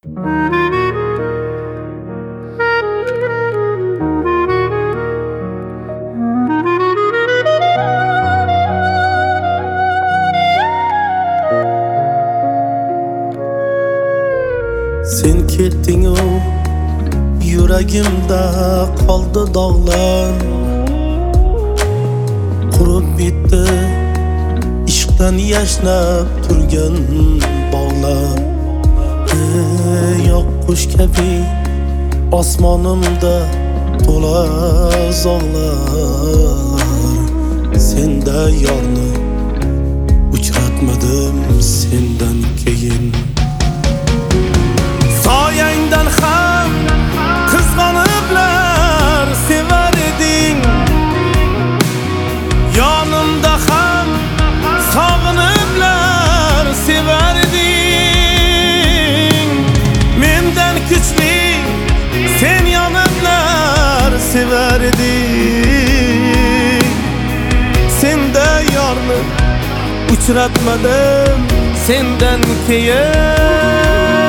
Sen ketding o yuragimda qoldi dog'lar, qurib bitdi ishqdan yashnab turgan bog'lar. Yo'q kabi osmonimda to'la zog'lar. Senda yorni uchratmadim sendan keyin. Soyangdan ham qizg'oniblar sevar eding, yonimda ham sog'iniblar sevar eding. Mendan kuchli sen yoniblar sevar eding. Senda yorni uchratmadim sendan keyin.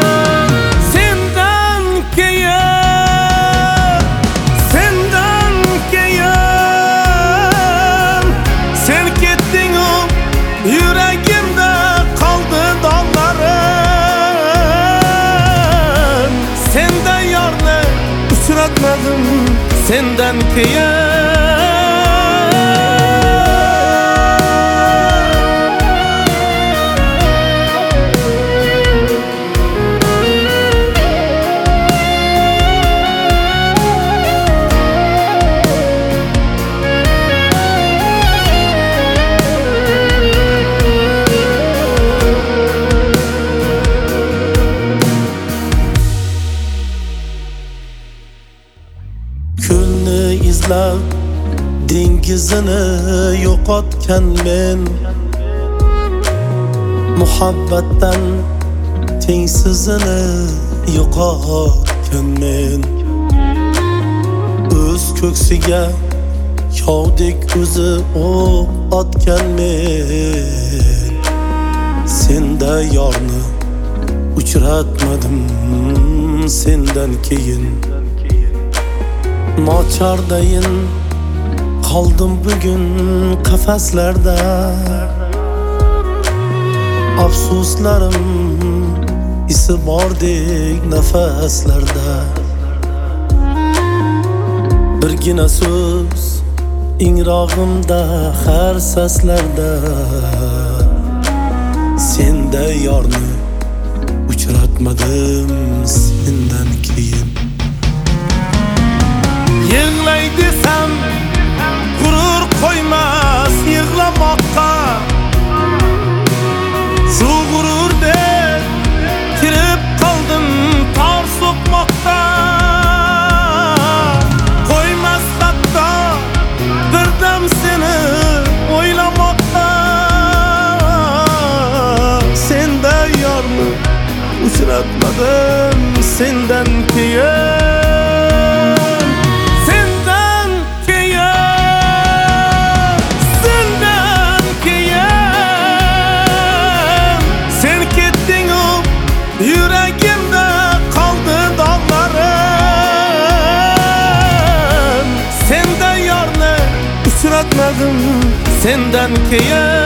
Yuragimda qoldi dog'larim, senda yorni uchratmadim sendan keyin. Ko'lni izlab dengizini yo'qotgan men, muhabbatdan tengsizini yo'qotgan men. O'z ko'ksiga yovdek o'zi o'q otgan men. Senda yorni uchratmadim sendan keyin. Mochordayin qoldim bugun qafaslarda, afsuslarim isi bordek nafaslarda. Birgina so'z ingrog'imda har saslarda, senda yorni uchratmadim sendan keyin. Yig'lay desam g'urur qo'ymas yig'lamoqqa, shu g'ururda kirib qoldim tor so'qmoqqa. Qo'ymas hatto birdam seni o'ylamoqqa. Senda yorni uchratmadim sendan keyin. Yuragimda qoldi dog'larim, senda yorni uchratmadim sendan keyin.